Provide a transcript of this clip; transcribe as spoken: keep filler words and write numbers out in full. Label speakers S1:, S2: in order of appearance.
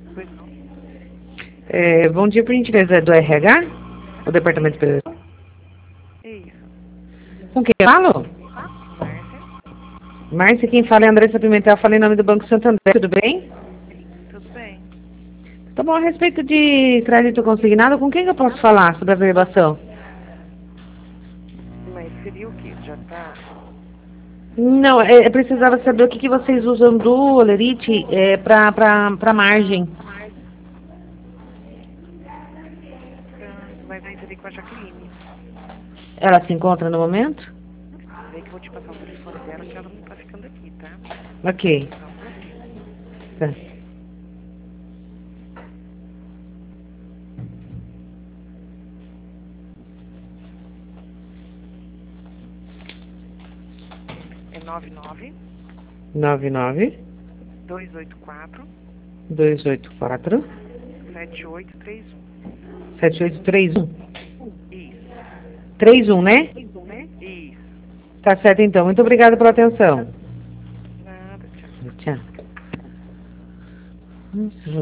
S1: Pois não.
S2: É, bom dia, por gentileza, é do R H? O departamento de...
S1: É isso.
S2: Com quem eu falo?
S1: Márcia,
S2: Márcia, quem fala é Andressa Pimentel, fala em nome do Banco Santander, tudo bem?
S1: tudo bem.
S2: Tá bom, a respeito de crédito consignado, com quem que eu posso falar sobre a averbação?
S1: Mas seria o quê? Já tá.
S2: Não, é, eu precisava saber o que, que vocês usam do Olerite é, para para margem.
S1: Ah, mas aí teria com a Jaqueline.
S2: Ela se encontra no momento?
S1: Peraí que eu vou te passar o telefone dela, que ela não tá ficando aqui, tá?
S2: Ok.
S1: Só um pouquinho.
S2: Tá.
S1: É nove nove
S2: nove nove
S1: dois oito quatro
S2: dois oito quatro
S1: sete oito três um.
S2: sete oito três um.
S1: Isso.
S2: três um, né?
S1: Isso.
S2: Tá certo então. Muito obrigada pela atenção.
S1: Nada, tchau.
S2: Tchau. Nossa,